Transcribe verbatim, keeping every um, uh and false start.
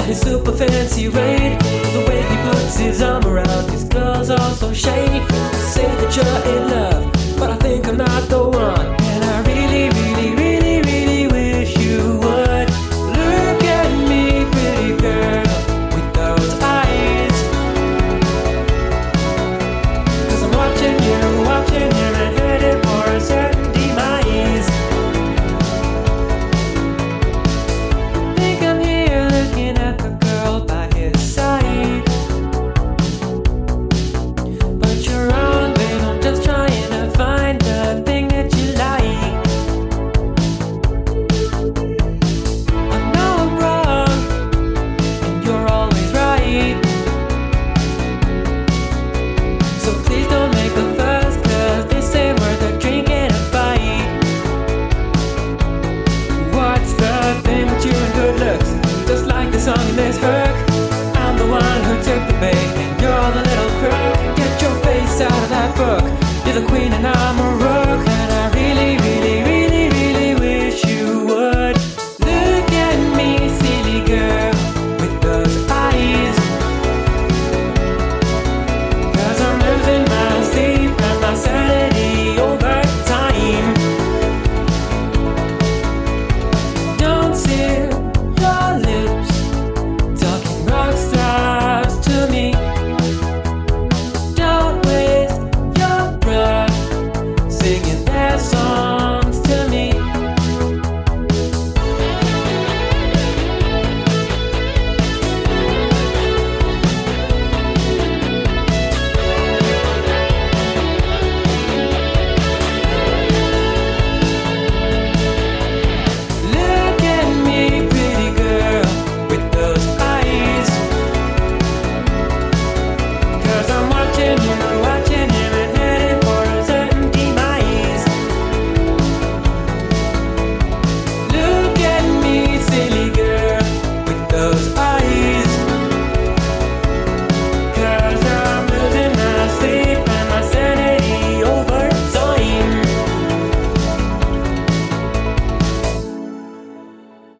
his super fancy raid, the way he puts his arm around his girls are so shady. Say that you're in love, but I think I'm not the one. And I really, really, really, really wish you would look at me, pretty girl, with those eyes. Cause I'm watching you, watching you, and headed for a certain demise. Think I'm here looking at the girl by his side, but you're wrong, babe, I'm just trying to find the thing that you like. I know I'm wrong, and you're always right. So please don't make a fuss, cause this ain't worth a drink and a fight. What's the thing with you and good looks? Just like the song in this hook, I'm the one who took the bait, and you're the little crook. Get your face out of that book, you're the queen and I'm a rook.